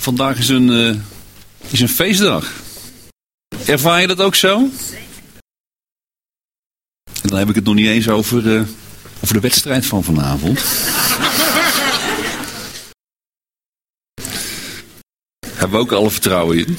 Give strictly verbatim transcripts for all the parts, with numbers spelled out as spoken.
Vandaag is een, uh, is een feestdag. Ervaar je dat ook zo? En dan heb ik het nog niet eens over, uh, over de wedstrijd van vanavond. Hebben we ook alle vertrouwen in.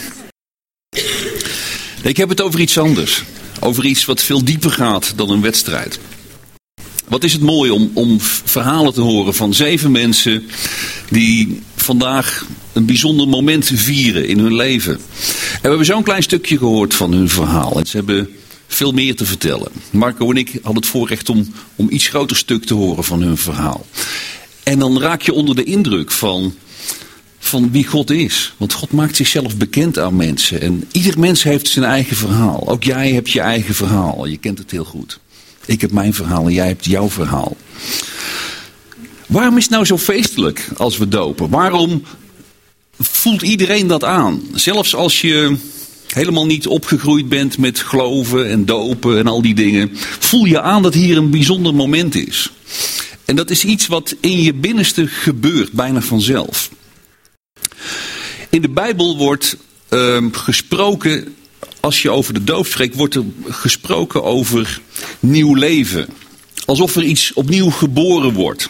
Ik heb het over iets anders. Over iets wat veel dieper gaat dan een wedstrijd. Wat is het mooi om, om verhalen te horen van zeven mensen die vandaag een bijzonder moment vieren in hun leven. En we hebben zo'n klein stukje gehoord van hun verhaal. En ze hebben veel meer te vertellen. Marco en ik hadden het voorrecht om, om iets groter stuk te horen van hun verhaal. En dan raak je onder de indruk van, van wie God is. Want God maakt zichzelf bekend aan mensen. En ieder mens heeft zijn eigen verhaal. Ook jij hebt je eigen verhaal. Je kent het heel goed. Ik heb mijn verhaal en jij hebt jouw verhaal. Waarom is het nou zo feestelijk als we dopen? Waarom voelt iedereen dat aan? Zelfs als je helemaal niet opgegroeid bent met geloven en dopen en al die dingen, voel je aan dat hier een bijzonder moment is. En dat is iets wat in je binnenste gebeurt, bijna vanzelf. In de Bijbel wordt uh, gesproken, als je over de doop spreekt, wordt er gesproken over nieuw leven. Alsof er iets opnieuw geboren wordt.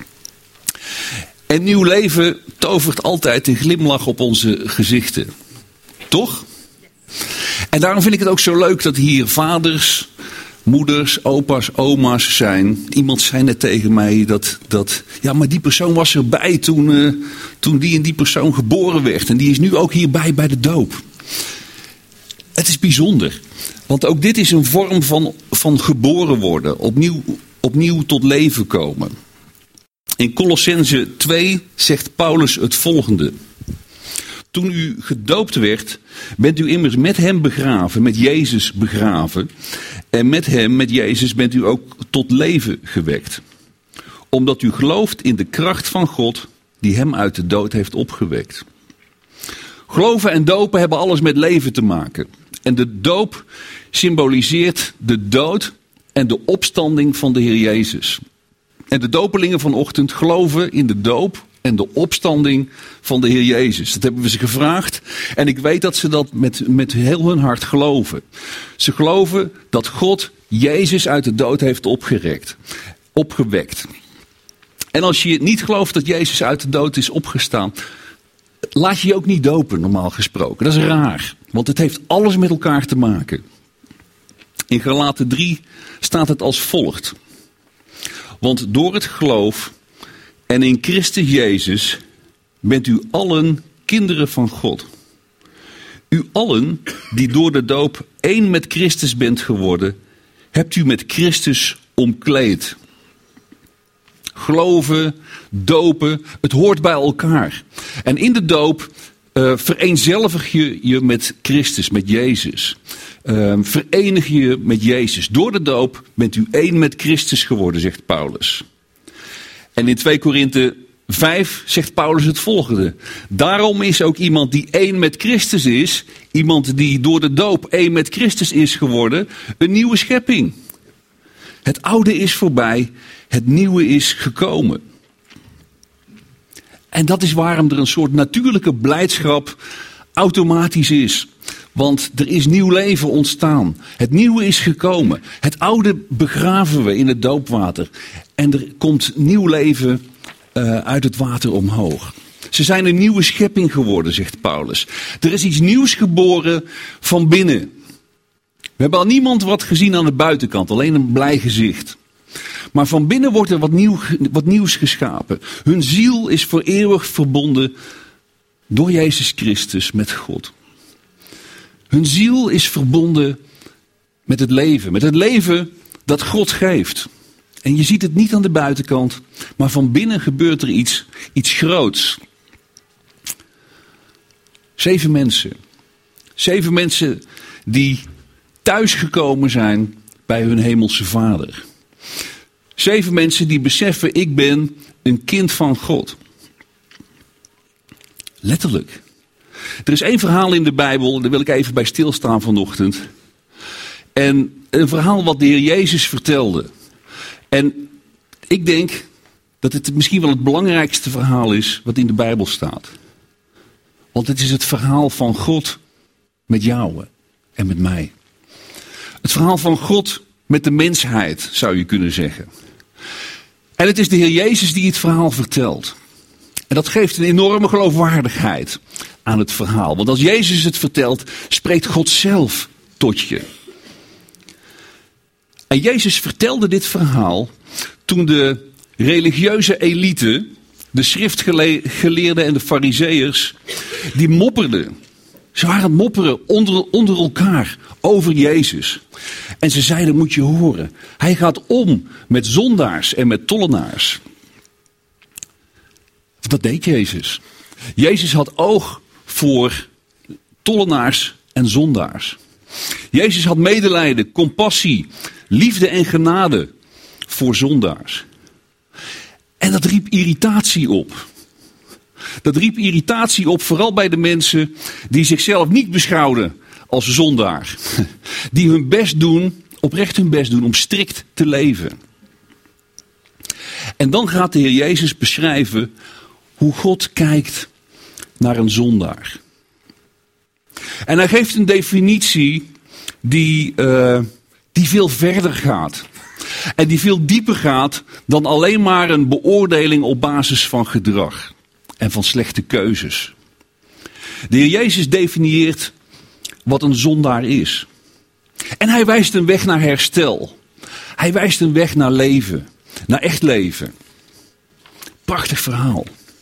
En nieuw leven tovert altijd een glimlach op onze gezichten. Toch? En daarom vind ik het ook zo leuk dat hier vaders, moeders, opa's, oma's zijn. Iemand zei net tegen mij dat, dat ja, maar die persoon was erbij toen, uh, toen die en die persoon geboren werd. En die is nu ook hierbij bij de doop. Het is bijzonder. Want ook dit is een vorm van, van geboren worden. Opnieuw, opnieuw tot leven komen. In Colossenzen twee zegt Paulus het volgende. Toen u gedoopt werd, bent u immers met hem begraven, met Jezus begraven. En met hem, met Jezus, bent u ook tot leven gewekt. Omdat u gelooft in de kracht van God die hem uit de dood heeft opgewekt. Geloven en dopen hebben alles met leven te maken. En de doop symboliseert de dood en de opstanding van de Heer Jezus. En de dopelingen vanochtend geloven in de doop en de opstanding van de Heer Jezus. Dat hebben we ze gevraagd. En ik weet dat ze dat met, met heel hun hart geloven. Ze geloven dat God Jezus uit de dood heeft opgerekt, opgewekt. En als je niet gelooft dat Jezus uit de dood is opgestaan, laat je je ook niet dopen, normaal gesproken. Dat is raar, want het heeft alles met elkaar te maken. In Galaten drie staat het als volgt. Want door het geloof en in Christus Jezus bent u allen kinderen van God. U allen die door de doop één met Christus bent geworden, hebt u met Christus omkleed. Geloven, dopen, het hoort bij elkaar. En in de doop uh, vereenzelvig je je met Christus, met Jezus. Uh, verenig je met Jezus. Door de doop bent u één met Christus geworden, zegt Paulus. En in twee Korinthe vijf zegt Paulus het volgende. Daarom is ook iemand die één met Christus is, iemand die door de doop één met Christus is geworden, een nieuwe schepping. Het oude is voorbij, het nieuwe is gekomen. En dat is waarom er een soort natuurlijke blijdschap automatisch is. Want er is nieuw leven ontstaan. Het nieuwe is gekomen. Het oude begraven we in het doopwater. En er komt nieuw leven uh, uit het water omhoog. Ze zijn een nieuwe schepping geworden, zegt Paulus. Er is iets nieuws geboren van binnen. We hebben al niemand wat gezien aan de buitenkant, alleen een blij gezicht. Maar van binnen wordt er wat, nieuw, wat nieuws geschapen. Hun ziel is voor eeuwig verbonden door Jezus Christus met God. Hun ziel is verbonden met het leven. Met het leven dat God geeft. En je ziet het niet aan de buitenkant. Maar van binnen gebeurt er iets, iets groots. Zeven mensen. Zeven mensen die thuisgekomen zijn bij hun hemelse Vader. Zeven mensen die beseffen, ik ben een kind van God. Letterlijk. Er is één verhaal in de Bijbel, daar wil ik even bij stilstaan vanochtend. En een verhaal wat de Heer Jezus vertelde. En ik denk dat het misschien wel het belangrijkste verhaal is wat in de Bijbel staat. Want het is het verhaal van God met jou en met mij. Het verhaal van God met de mensheid, zou je kunnen zeggen. En het is de Heer Jezus die het verhaal vertelt. En dat geeft een enorme geloofwaardigheid aan het verhaal. Want als Jezus het vertelt, spreekt God zelf tot je. En Jezus vertelde dit verhaal toen de religieuze elite, de schriftgeleerden en de farizeeërs, die mopperden. Ze waren mopperen onder, onder elkaar over Jezus. En ze zeiden, moet je horen, hij gaat om met zondaars en met tollenaars. Dat deed Jezus. Jezus had oog voor tollenaars en zondaars. Jezus had medelijden, compassie, liefde en genade voor zondaars. En dat riep irritatie op. Dat riep irritatie op, vooral bij de mensen die zichzelf niet beschouwden als zondaar. Die hun best doen, oprecht hun best doen om strikt te leven. En dan gaat de Heer Jezus beschrijven hoe God kijkt naar een zondaar. En hij geeft een definitie die, uh, die veel verder gaat. En die veel dieper gaat dan alleen maar een beoordeling op basis van gedrag. En van slechte keuzes. De Heer Jezus definieert wat een zondaar is. En hij wijst een weg naar herstel. Hij wijst een weg naar leven. Naar echt leven. Prachtig verhaal.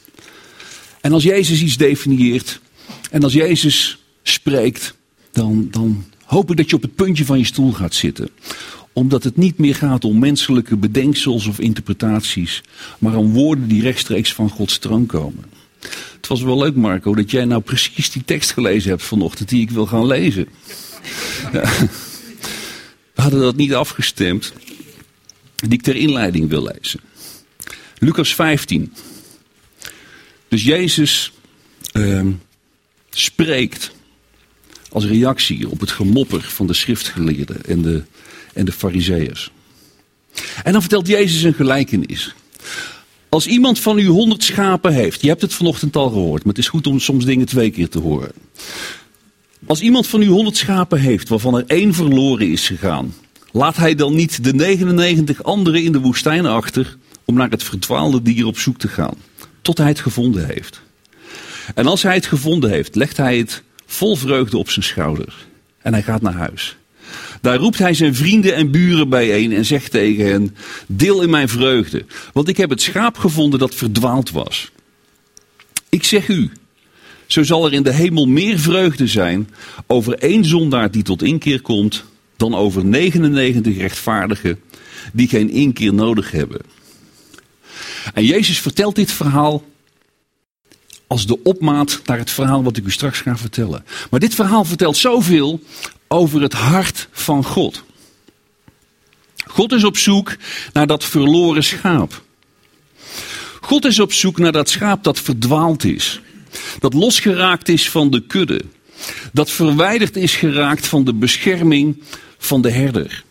En als Jezus iets definieert. En als Jezus spreekt. Dan, dan hoop ik dat je op het puntje van je stoel gaat zitten. Omdat het niet meer gaat om menselijke bedenksels of interpretaties. Maar om woorden die rechtstreeks van Gods troon komen. Het was wel leuk, Marco, dat jij nou precies die tekst gelezen hebt vanochtend die ik wil gaan lezen. Ja. We hadden dat niet afgestemd. Die ik ter inleiding wil lezen. Lucas vijftien. Dus Jezus uh, spreekt als reactie op het gemopper van de schriftgeleerden en de, en de farizeeërs. En dan vertelt Jezus een gelijkenis. Als iemand van u honderd schapen heeft, je hebt het vanochtend al gehoord, maar het is goed om soms dingen twee keer te horen. Als iemand van u honderd schapen heeft, waarvan er één verloren is gegaan, laat hij dan niet de negenennegentig anderen in de woestijn achter om naar het verdwaalde dier op zoek te gaan, tot hij het gevonden heeft. En als hij het gevonden heeft, legt hij het vol vreugde op zijn schouder en hij gaat naar huis. Daar roept hij zijn vrienden en buren bijeen en zegt tegen hen, deel in mijn vreugde, want ik heb het schaap gevonden dat verdwaald was. Ik zeg u, zo zal er in de hemel meer vreugde zijn over één zondaar die tot inkeer komt, dan over negenennegentig rechtvaardigen die geen inkeer nodig hebben. En Jezus vertelt dit verhaal als de opmaat naar het verhaal wat ik u straks ga vertellen. Maar dit verhaal vertelt zoveel over het hart van God. God is op zoek naar dat verloren schaap. God is op zoek naar dat schaap dat verdwaald is. Dat losgeraakt is van de kudde. Dat verwijderd is geraakt van de bescherming van de herder.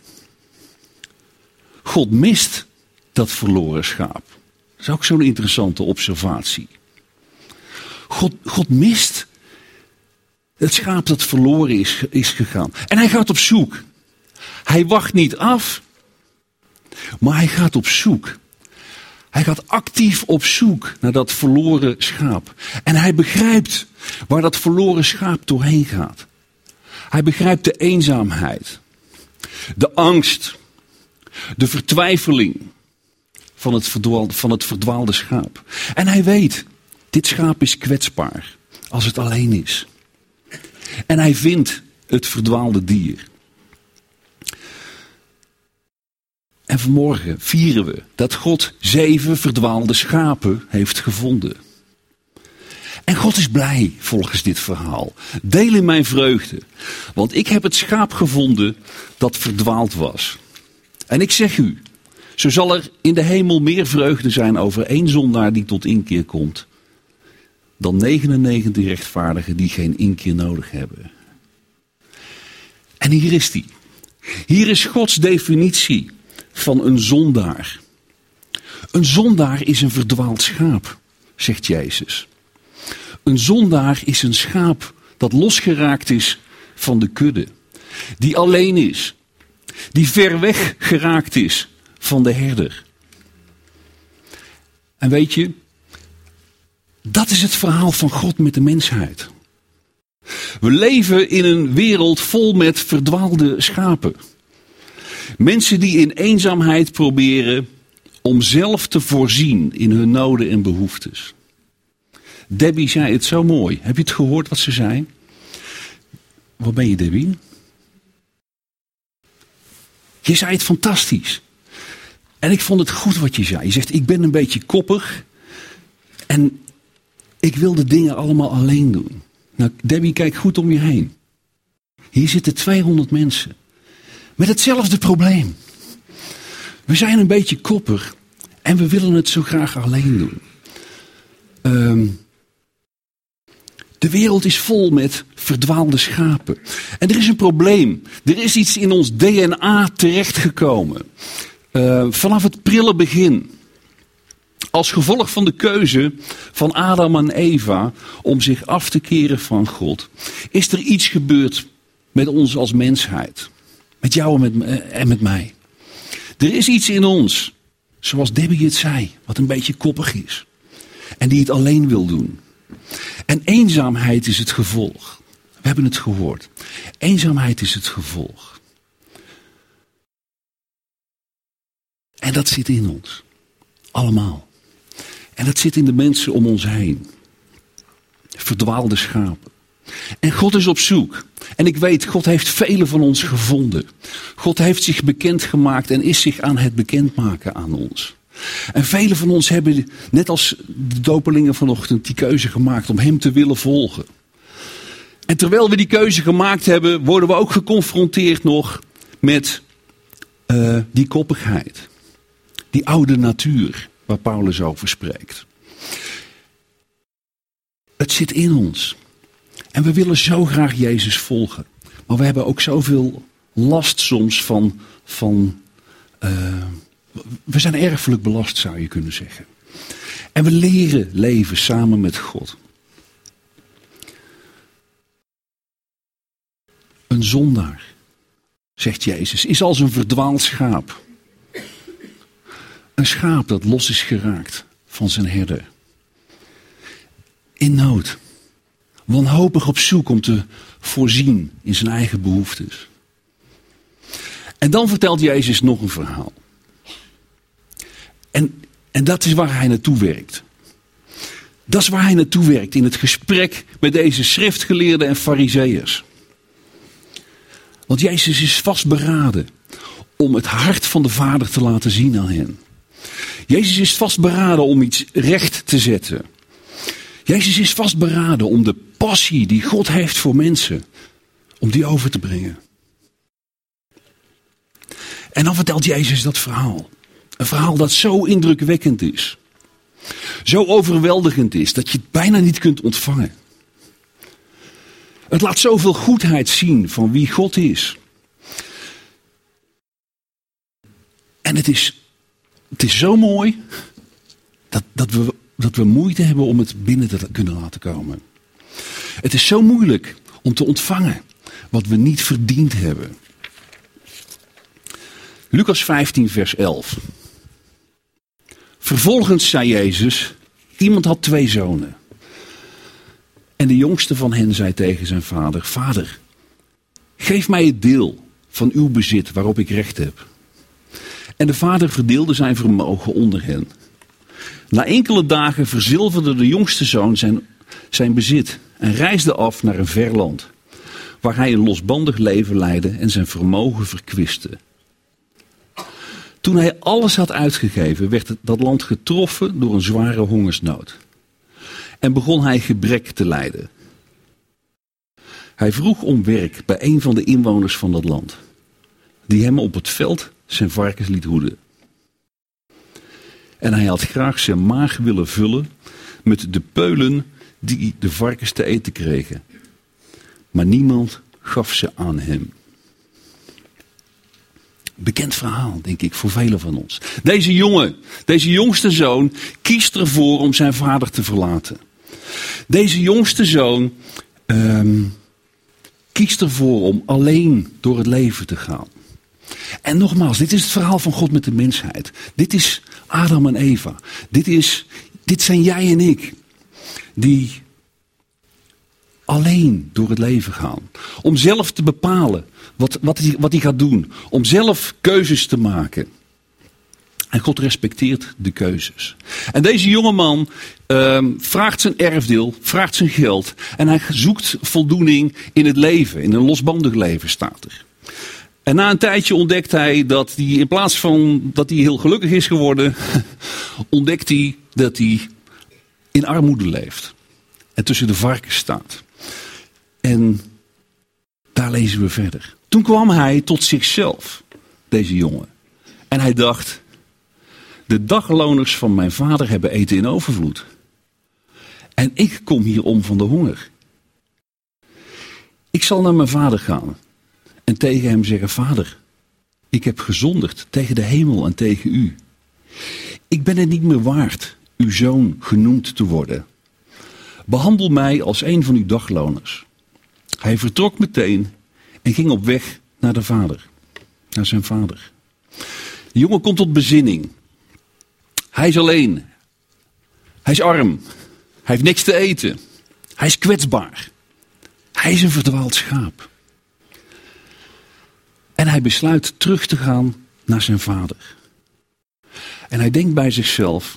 God mist dat verloren schaap. Dat is ook zo'n interessante observatie. God, God mist het schaap dat verloren is, is gegaan. En hij gaat op zoek. Hij wacht niet af, maar hij gaat op zoek. Hij gaat actief op zoek naar dat verloren schaap. En hij begrijpt waar dat verloren schaap doorheen gaat. Hij begrijpt de eenzaamheid, de angst, de vertwijfeling van het verdwaalde, van het verdwaalde schaap. En hij weet, dit schaap is kwetsbaar als het alleen is. En hij vindt het verdwaalde dier. En vanmorgen vieren we dat God zeven verdwaalde schapen heeft gevonden. En God is blij volgens dit verhaal. Deel in mijn vreugde. Want ik heb het schaap gevonden dat verdwaald was. En ik zeg u, zo zal er in de hemel meer vreugde zijn over één zondaar die tot inkeer komt, dan negenennegentig rechtvaardigen die geen inkeer nodig hebben. En hier is die. Hier is Gods definitie van een zondaar. Een zondaar is een verdwaald schaap, zegt Jezus. Een zondaar is een schaap dat losgeraakt is van de kudde. Die alleen is. Die ver weg geraakt is van de herder. En weet je, dat is het verhaal van God met de mensheid. We leven in een wereld vol met verdwaalde schapen. Mensen die in eenzaamheid proberen om zelf te voorzien in hun noden en behoeftes. Debbie zei het zo mooi. Heb je het gehoord wat ze zei? Waar ben je, Debbie? Je zei het fantastisch. En ik vond het goed wat je zei. Je zegt, ik ben een beetje koppig. En ik wil de dingen allemaal alleen doen. Nou, Debbie, kijk goed om je heen. Hier zitten tweehonderd mensen. Met hetzelfde probleem. We zijn een beetje koppig. En we willen het zo graag alleen doen. Um, de wereld is vol met verdwaalde schapen. En er is een probleem. Er is iets in ons D N A terechtgekomen. Uh, vanaf het prille begin. Als gevolg van de keuze van Adam en Eva om zich af te keren van God, is er iets gebeurd met ons als mensheid. Met jou en met, en met mij. Er is iets in ons, zoals Debbie het zei, wat een beetje koppig is. En die het alleen wil doen. En eenzaamheid is het gevolg. We hebben het gehoord. Eenzaamheid is het gevolg. En dat zit in ons. Allemaal. En dat zit in de mensen om ons heen. Verdwaalde schapen. En God is op zoek. En ik weet, God heeft velen van ons gevonden. God heeft zich bekendgemaakt en is zich aan het bekendmaken aan ons. En velen van ons hebben, net als de dopelingen vanochtend, die keuze gemaakt om hem te willen volgen. En terwijl we die keuze gemaakt hebben, worden we ook geconfronteerd nog met uh, die koppigheid. Die oude natuur waar Paulus over spreekt. Het zit in ons. En we willen zo graag Jezus volgen. Maar we hebben ook zoveel last soms van... van uh, we zijn erfelijk belast, zou je kunnen zeggen. En we leren leven samen met God. Een zondaar, zegt Jezus, is als een verdwaald schaap. Een schaap dat los is geraakt van zijn herder. In nood. Wanhopig op zoek om te voorzien in zijn eigen behoeftes. En dan vertelt Jezus nog een verhaal. En, en dat is waar hij naartoe werkt. Dat is waar hij naartoe werkt in het gesprek met deze schriftgeleerden en farizeeërs. Want Jezus is vastberaden om het hart van de Vader te laten zien aan hen. Jezus is vastberaden om iets recht te zetten. Jezus is vastberaden om de passie die God heeft voor mensen, om die over te brengen. En dan vertelt Jezus dat verhaal. Een verhaal dat zo indrukwekkend is. Zo overweldigend is dat je het bijna niet kunt ontvangen. Het laat zoveel goedheid zien van wie God is. En het is, het is zo mooi dat, dat, we, dat we moeite hebben om het binnen te kunnen laten komen. Het is zo moeilijk om te ontvangen wat we niet verdiend hebben. Lucas vijftien vers elf. Vervolgens zei Jezus, iemand had twee zonen. En de jongste van hen zei tegen zijn vader, Vader, geef mij het deel van uw bezit waarop ik recht heb. En de vader verdeelde zijn vermogen onder hen. Na enkele dagen verzilverde de jongste zoon zijn, zijn bezit en reisde af naar een ver land, waar hij een losbandig leven leidde en zijn vermogen verkwiste. Toen hij alles had uitgegeven, werd het, dat land getroffen door een zware hongersnood. En begon hij gebrek te lijden. Hij vroeg om werk bij een van de inwoners van dat land, die hem op het veld zijn varkens liet hoeden. En hij had graag zijn maag willen vullen met de peulen die de varkens te eten kregen. Maar niemand gaf ze aan hem. Bekend verhaal, denk ik, voor velen van ons. Deze jongen, deze jongste zoon, kiest ervoor om zijn vader te verlaten. Deze jongste zoon um, kiest ervoor om alleen door het leven te gaan. En nogmaals, dit is het verhaal van God met de mensheid. Dit is Adam en Eva. Dit, is, dit zijn jij en ik. Die alleen door het leven gaan. Om zelf te bepalen wat, wat, hij, wat hij gaat doen. Om zelf keuzes te maken. En God respecteert de keuzes. En deze jongeman uh, vraagt zijn erfdeel, vraagt zijn geld. En hij zoekt voldoening in het leven. In een losbandig leven staat er. En na een tijdje ontdekt hij dat hij in plaats van dat hij heel gelukkig is geworden. Ontdekt hij dat hij in armoede leeft. En tussen de varkens staat. En daar lezen we verder. Toen kwam hij tot zichzelf, deze jongen. En hij dacht, de dagloners van mijn vader hebben eten in overvloed. En ik kom hier om van de honger. Ik zal naar mijn vader gaan en tegen hem zeggen, vader, ik heb gezondigd tegen de hemel en tegen u. Ik ben het niet meer waard uw zoon genoemd te worden. Behandel mij als een van uw dagloners. Hij vertrok meteen en ging op weg naar de vader, naar zijn vader. De jongen komt tot bezinning. Hij is alleen. Hij is arm. Hij heeft niks te eten. Hij is kwetsbaar. Hij is een verdwaald schaap. En hij besluit terug te gaan naar zijn vader. En hij denkt bij zichzelf,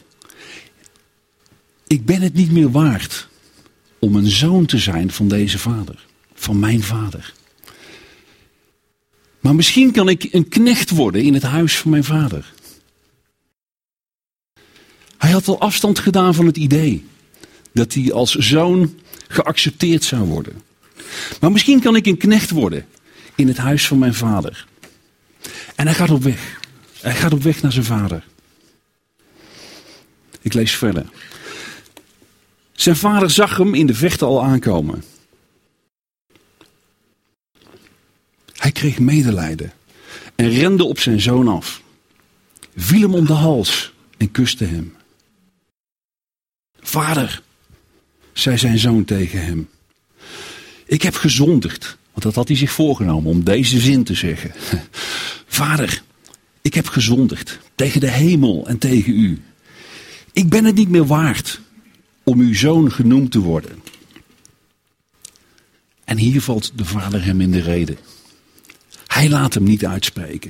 ik ben het niet meer waard om een zoon te zijn van deze vader. Van mijn vader. Maar misschien kan ik een knecht worden in het huis van mijn vader. Hij had al afstand gedaan van het idee dat hij als zoon geaccepteerd zou worden. Maar misschien kan ik een knecht worden in het huis van mijn vader. En hij gaat op weg. Hij gaat op weg naar zijn vader. Ik lees verder. Zijn vader zag hem in de verte al aankomen. Hij kreeg medelijden en rende op zijn zoon af. Viel hem om de hals en kuste hem. Vader, zei zijn zoon tegen hem. Ik heb gezondigd. Want dat had hij zich voorgenomen om deze zin te zeggen. Vader, ik heb gezondigd tegen de hemel en tegen u. Ik ben het niet meer waard om uw zoon genoemd te worden. En hier valt de vader hem in de rede. Hij laat hem niet uitspreken.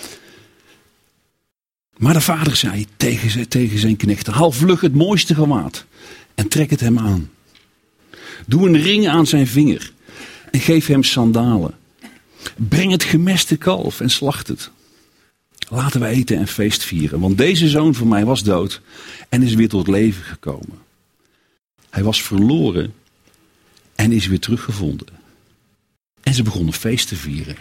Maar de vader zei tegen, tegen zijn knechten, haal vlug het mooiste gewaad en trek het hem aan. Doe een ring aan zijn vinger en geef hem sandalen. Breng het gemeste kalf en slacht het. Laten we eten en feest vieren, want deze zoon van mij was dood en is weer tot leven gekomen. Hij was verloren en is weer teruggevonden. En ze begonnen feest te vieren.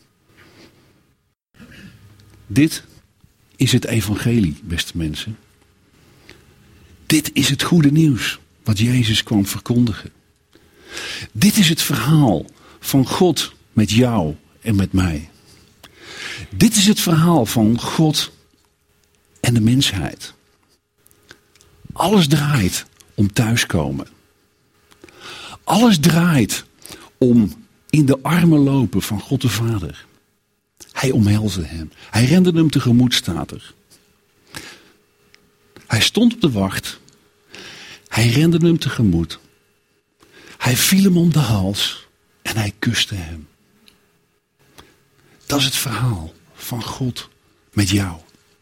Dit is het evangelie, beste mensen. Dit is het goede nieuws wat Jezus kwam verkondigen. Dit is het verhaal van God met jou en met mij. Dit is het verhaal van God en de mensheid. Alles draait om thuiskomen. Alles draait om in de armen lopen van God de Vader. Hij omhelsde hem. Hij rende hem tegemoet, staat er. Hij stond op de wacht. Hij rende hem tegemoet. Hij viel hem om de hals en hij kuste hem. Dat is het verhaal van God met jou.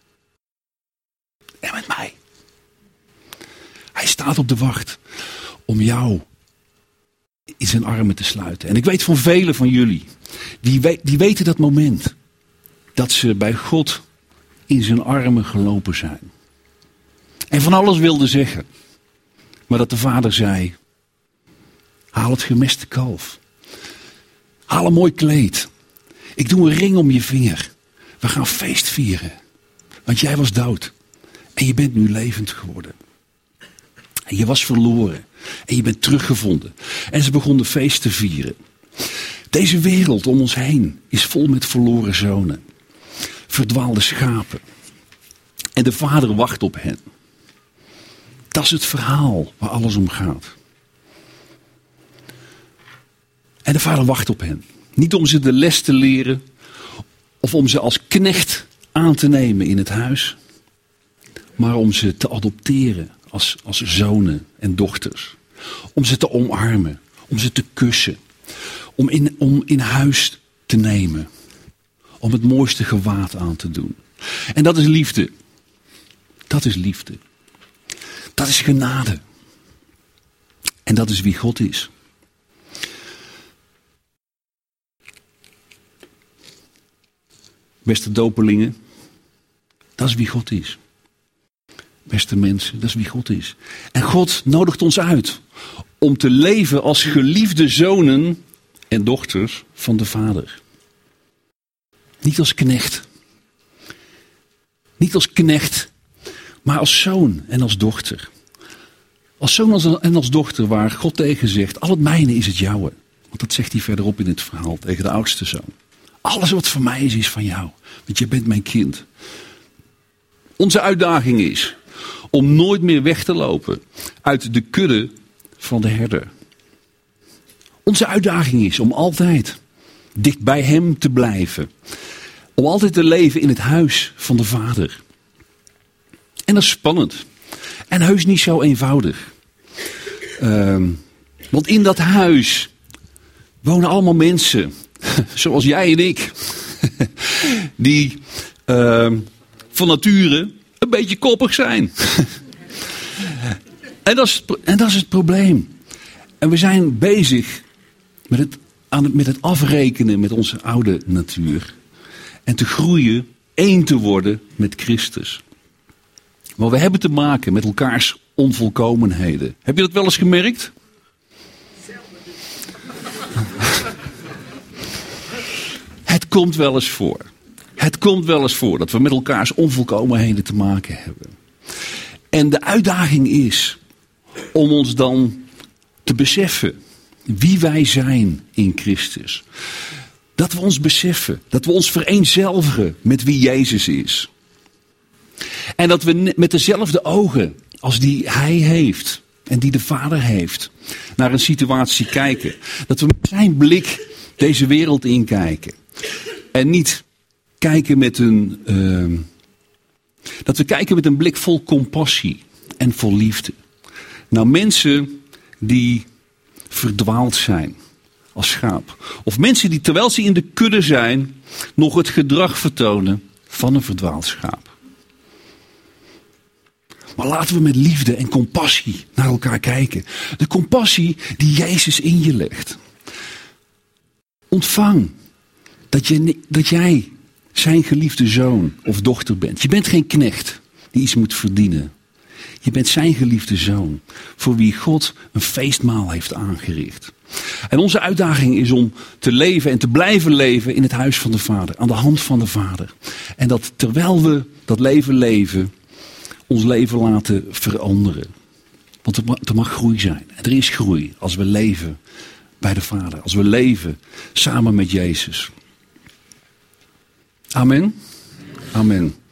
En met mij. Hij staat op de wacht om jou in zijn armen te sluiten. En ik weet van velen van jullie, die, we, die weten dat moment. Dat ze bij God in zijn armen gelopen zijn. En van alles wilden zeggen. Maar dat de vader zei, haal het gemeste kalf. Haal een mooi kleed. Ik doe een ring om je vinger. We gaan feest vieren. Want jij was dood. En je bent nu levend geworden. En je was verloren. En je bent teruggevonden. En ze begonnen feest te vieren. Deze wereld om ons heen is vol met verloren zonen. Verdwaalde schapen. En de vader wacht op hen. Dat is het verhaal waar alles om gaat. Vader wacht op hen. Niet om ze de les te leren of om ze als knecht aan te nemen in het huis, maar om ze te adopteren als, als zonen en dochters. Om ze te omarmen, om ze te kussen, om in, om in huis te nemen, om het mooiste gewaad aan te doen. En dat is liefde. Dat is liefde. Dat is genade. En dat is wie God is. Beste dopelingen, dat is wie God is. Beste mensen, dat is wie God is. En God nodigt ons uit om te leven als geliefde zonen en dochters van de Vader. Niet als knecht. Niet als knecht, maar als zoon en als dochter. Als zoon en als dochter waar God tegen zegt, al het mijne is het jouwe. Want dat zegt hij verderop in het verhaal tegen de oudste zoon. Alles wat van mij is, is van jou. Want je bent mijn kind. Onze uitdaging is om nooit meer weg te lopen uit de kudde van de herder. Onze uitdaging is om altijd dicht bij hem te blijven. Om altijd te leven in het huis van de Vader. En dat is spannend. En heus niet zo eenvoudig. Um, want in dat huis wonen allemaal mensen, zoals jij en ik, die uh, van nature een beetje koppig zijn. en, dat is, en dat is het probleem. En we zijn bezig met het, aan het, met het afrekenen met onze oude natuur. En te groeien, één te worden met Christus. Maar we hebben te maken met elkaars onvolkomenheden. Heb je dat wel eens gemerkt? Het komt wel eens voor. Het komt wel eens voor dat we met elkaars onvolkomenheden te maken hebben. En de uitdaging is om ons dan te beseffen wie wij zijn in Christus. Dat we ons beseffen, dat we ons vereenzelvigen met wie Jezus is. En dat we met dezelfde ogen als die hij heeft en die de Vader heeft, naar een situatie kijken. Dat we met zijn blik deze wereld inkijken. En niet kijken met een, uh, dat we kijken met een blik vol compassie en vol liefde. Nou, mensen die verdwaald zijn als schaap. Of mensen die terwijl ze in de kudde zijn, nog het gedrag vertonen van een verdwaald schaap. Maar laten we met liefde en compassie naar elkaar kijken. De compassie die Jezus in je legt. Ontvang dat, je, dat jij zijn geliefde zoon of dochter bent. Je bent geen knecht die iets moet verdienen. Je bent zijn geliefde zoon voor wie God een feestmaal heeft aangericht. En onze uitdaging is om te leven en te blijven leven in het huis van de Vader. Aan de hand van de Vader. En dat terwijl we dat leven leven, ons leven laten veranderen. Want er mag groei zijn. En er is groei als we leven bij de Vader. Als we leven samen met Jezus. Amen. Amen.